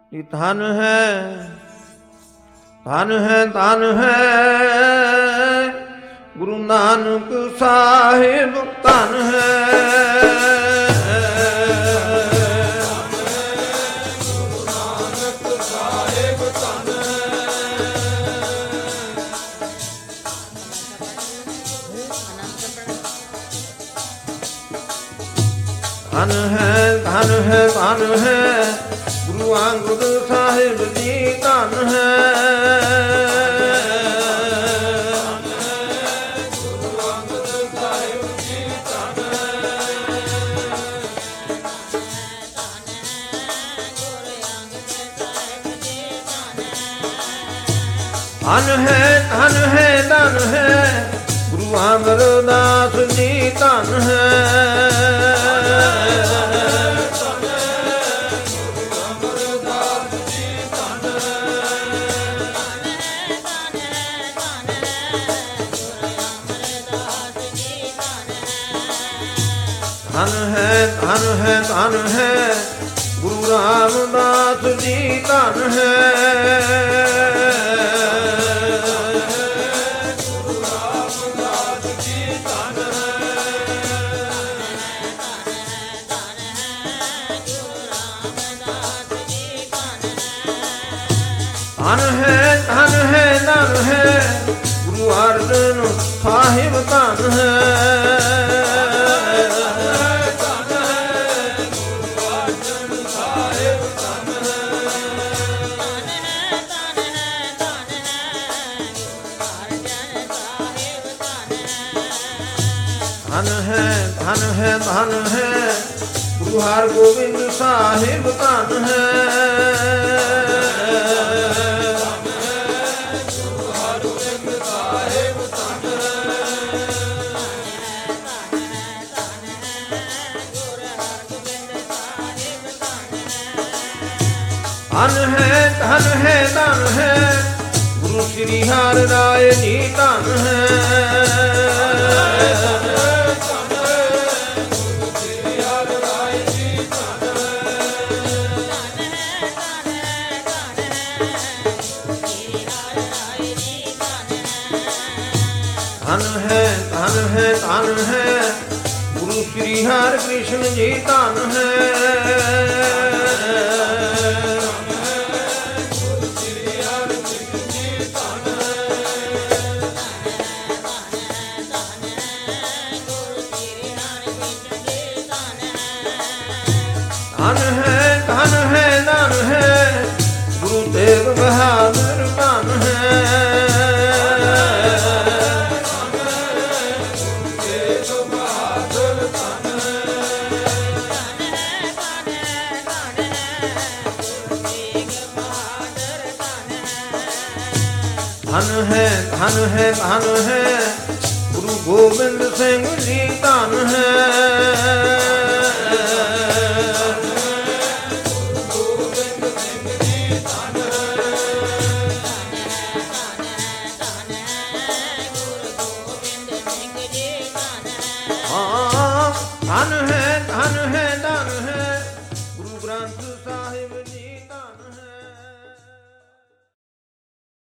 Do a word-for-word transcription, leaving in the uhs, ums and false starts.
ਕਿ ਧਨ ਹੈ, ਧਨ ਹੈ, ਧਨ ਹੈ ਗੁਰੂ ਨਾਨਕ ਸਾਹਿਬ, ਧਨ ਹੈ। ਧਨ ਹੈ, ਧਨ ਹੈ, ਧਨ ਹੈ ਗੁਰੂ ਅੰਗਦ ਸਾਹਿਬ ਜੀ, ਧਨ ਹੈ। ਧਨ ਹੈ, ਧਨ ਹੈ, ਧਨ ਹੈ ਗੁਰੂ ਅਮਰਦਾਸ ਜੀ, ਧਨ ਹੈ। ਧਨ ਹੈ, ਧਨ ਹੈ, ਧਨ ਹੈ ਗੁਰੂ ਰਾਮਦਾਸ ਜੀ, ਧਨ ਹੈ। ਧਨ ਹੈ, ਧਨ ਹੈ, ਧਨ ਹੈ ਗੁਰੂ ਅਰਜਨ ਸਾਹਿਬ, ਧਨ ਹੈ। ਧਨ ਹੈ, ਧਨ ਹੈ, ਧਨ ਹੈ ਗੁਰੂ ਹਰਗੋਬਿੰਦ ਸਾਹਿਬ, ਧਨ ਹੈ। ਧਨ ਹੈ, ਧਨ ਹੈ, ਧਨ ਹੈ ਗੁਰੂ ਸ੍ਰੀ ਹਰਿ ਰਾਇ ਜੀ, ਧਨ ਹੈ। ਧਨ ਹੈ, ਧਨ ਹੈ, ਧਨ ਹੈ ਗੁਰੂ ਸ੍ਰੀ ਹਰਿ ਕ੍ਰਿਸ਼ਨ ਜੀ, ਧਨ ਹੈ। ਧਨ ਹੈ, ਧਨ ਹੈ, ਧਨ ਹੈ ਗੁਰੂ ਤੇਗ ਬਹਾਦਰ, ਧਨ ਹੈ। ਧਨ ਹੈ, ਧਨ ਹੈ, ਧਨ ਹੈ ਗੁਰੂ ਗੋਬਿੰਦ ਸਿੰਘ ਜੀ, ਧਨ ਹੈ। ਧਨ